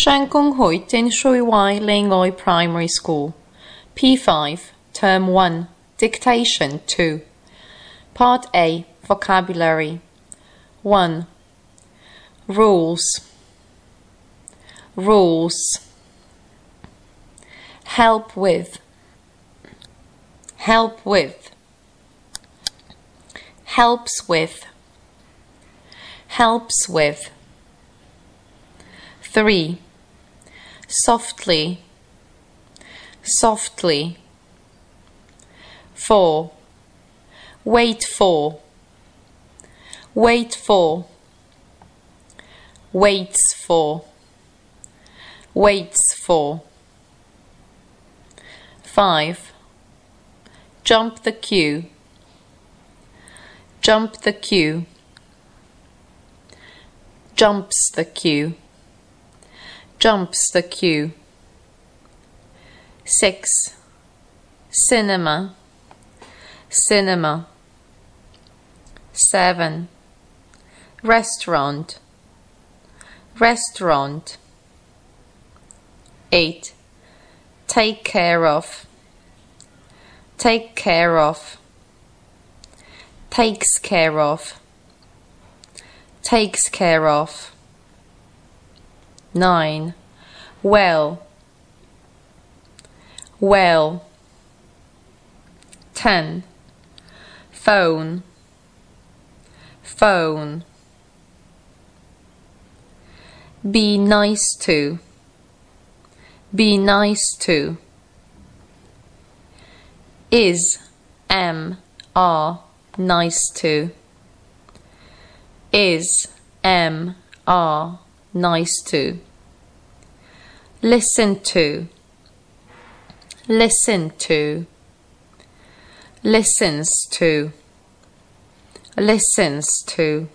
Siangkung-hui Tin Shui Wai Lingoi Primary School. P5, Term 1, Dictation 2. Part A, Vocabulary. 1. Rules. Rules. Help with. Help with. Helps with. Helps with. 3. Softly. Softly. 4. Wait for. Wait for. Waits for. Waits for. 5. Jump the queue. Jump the queue. Jumps the queue. Jumps the queue. 6. Cinema. Cinema. 7. Restaurant. Restaurant. 8. Take care of. Take care of. Takes care of. Takes care of. 9. Well. Well. 10. Phone. Phone. Be nice to. Be nice to. Is, am, are nice to. Is, am, are nice to. Listen to. Listen to. Listens to. Listens to.